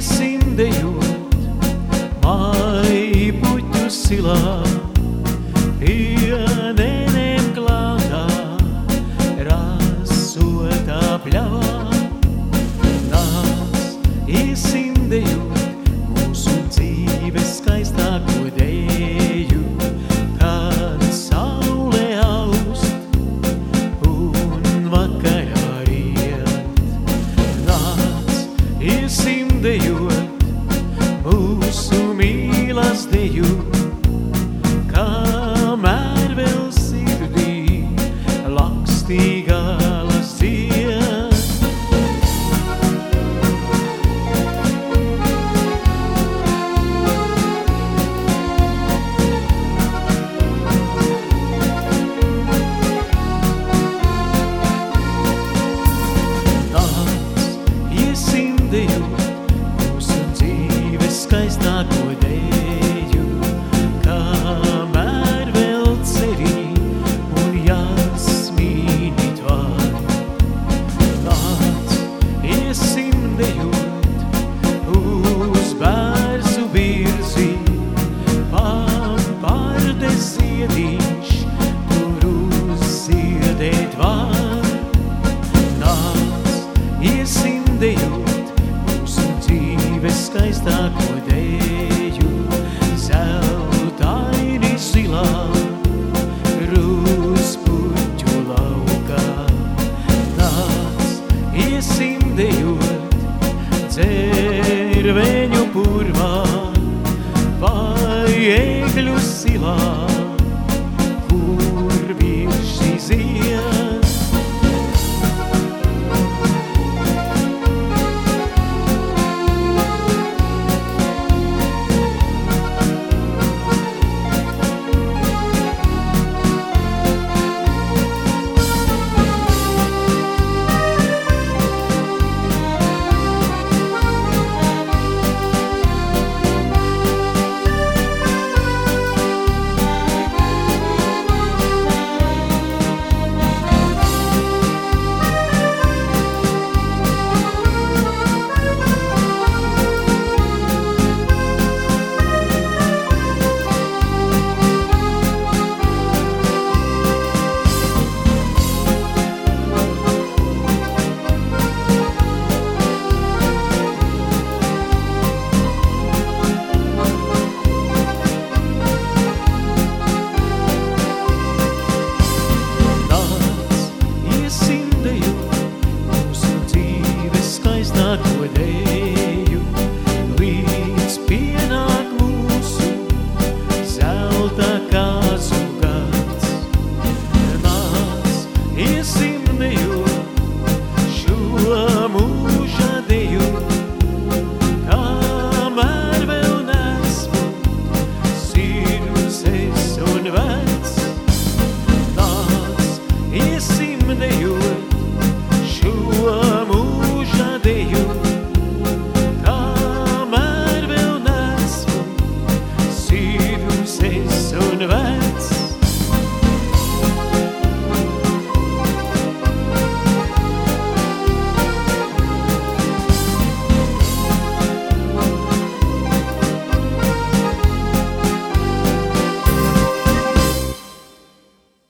iesim dejot mājpuķu silā, pienēnēm klātā, rasotā pļavā. Nāc, iesim dejot mūsu dzīves skaistāko deju, kad saule aust un vakarā riet. Nāc, iesim dejot mūsu mīlas deju, kamēr vēl sirdī lakstīgālas dzied. Nāc, iesim dejot mūsu dzīves skaistāko deju, kamēr vēl cerī un jasmīni tvar. Nāc, iesim dejot uz bērzu virzi, pārdes ziediņš tur uzziedēt var. Nāc, iesim dejot mūsu dzīves skaistāko deju, zeltaini zilā rūspuķu laukā. Nāc, iesim dejot dzērveņu purvā vai ēgļu silā, kur virši zied. Skaistāko deju, līdz pienāk mūsu zelta kāzu gads. Nāc, iesim dejot šo mūža deju, kamēr vēl nesmu sirds es un vecs. Nāc, iesim dejot šo mūža deju, kamēr vēl nesmu sirds es un vecs.